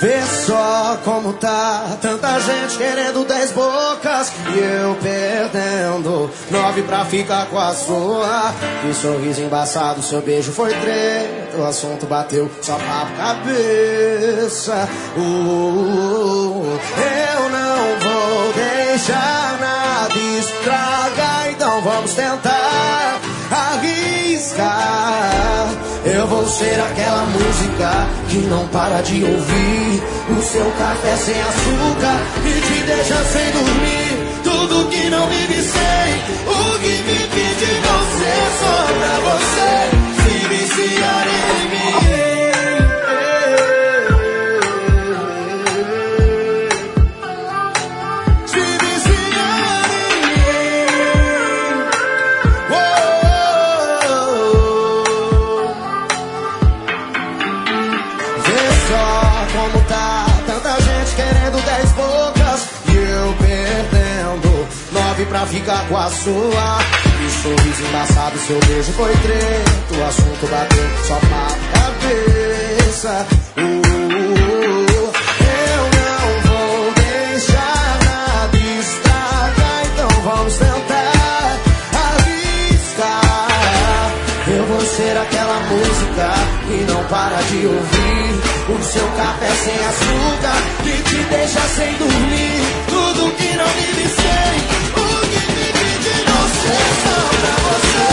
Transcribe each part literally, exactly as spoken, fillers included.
Vê só como tá, tanta gente querendo dez bocas e eu perdendo nove pra ficar com a sua. Que sorriso embaçado, seu beijo foi treta, o assunto bateu só papo cabeça. uh, uh, uh. Eu não vou deixar nada estragar, então vamos tentar arriscar. Eu vou ser aquela música que não para de ouvir, o seu café sem açúcar e te deixa sem dormir. Tudo que não vive sem o que vive de você, só pra você se viciar em mim. Pra ficar com a sua. Que sorriso embaçado, seu beijo foi treta, o assunto bateu só pra cabeça. uh, uh, uh. Eu não vou deixar nada estragar, então vamos tentar arriscar. Eu vou ser aquela música que não para de ouvir, o seu café sem açúcar que te deixa sem dormir. Tudo que não vive sem só pra você.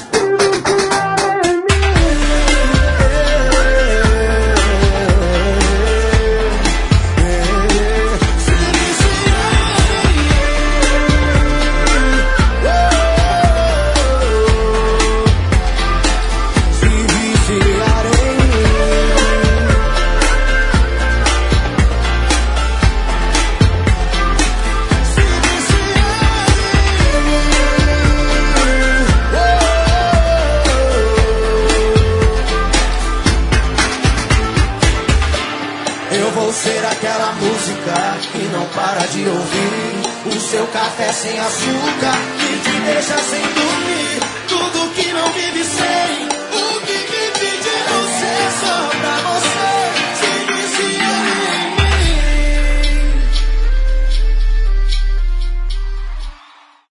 Que não para de ouvir, o seu café sem açúcar que te deixa sem dormir. Tudo que não vive